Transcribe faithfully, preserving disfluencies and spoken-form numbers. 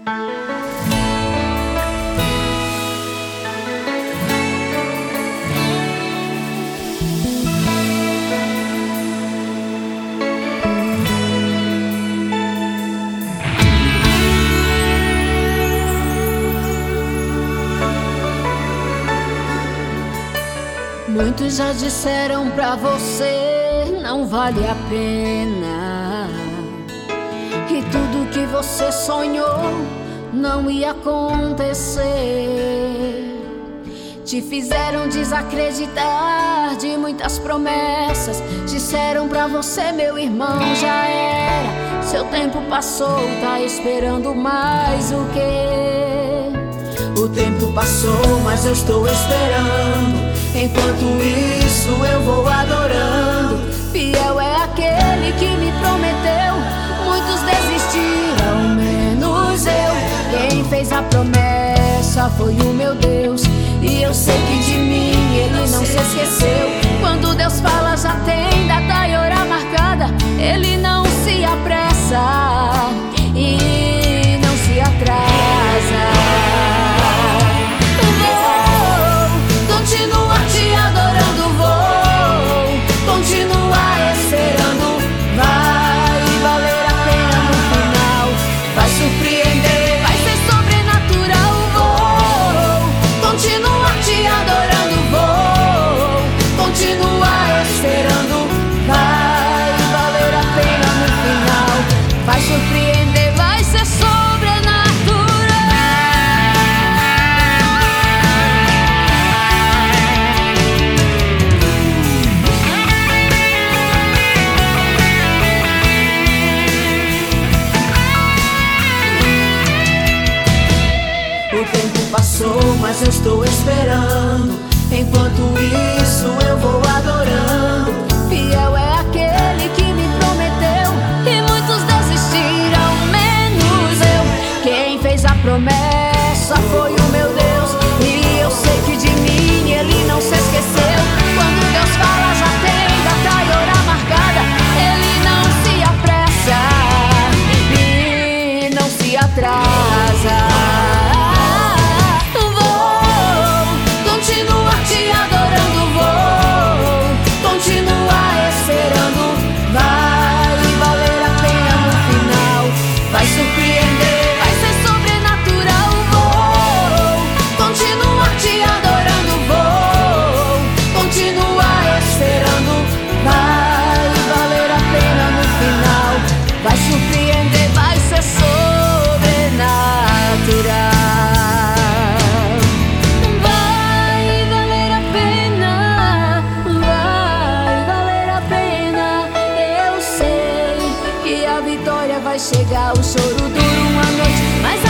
Muitos já disseram pra você não vale a pena, e tudo que você sonhou não ia acontecer. Te fizeram desacreditar de muitas promessas. Disseram pra você, meu irmão, já era, seu tempo passou, tá esperando mais o quê? O tempo passou, mas eu estou esperando. Enquanto isso eu vou adorando. Fiel é aquele que me prometeu. Muitos desistiram, menos eu. Quem fez a promessa foi o meu Deus, e eu sei que de mim Ele não se esqueceu. Quando Deus fala já tem data e hora marcada. Ele não se apressa e não se atrasa. Surpreender, vai ser sobrenatural. O tempo passou, mas eu estou esperando. Enquanto isso eu vou adorando. Fiel é aquele que me prometeu, e muitos desistiram, menos eu. Quem fez a promessa foi o meu Deus, e eu sei que de mim Ele não se esqueceu. Quando Deus fala já tem data e hora marcada. Ele não se apressa e não se atrasa. Vai surpreender, vai ser sobrenatural. Vou continuar te adorando, vou continuar esperando. vai valer a pena no final. Vai surpreender, vai ser sobrenatural. Vai valer a pena, vai valer a pena. Eu sei que a vitória vai chegar. O choro dura uma noite, mas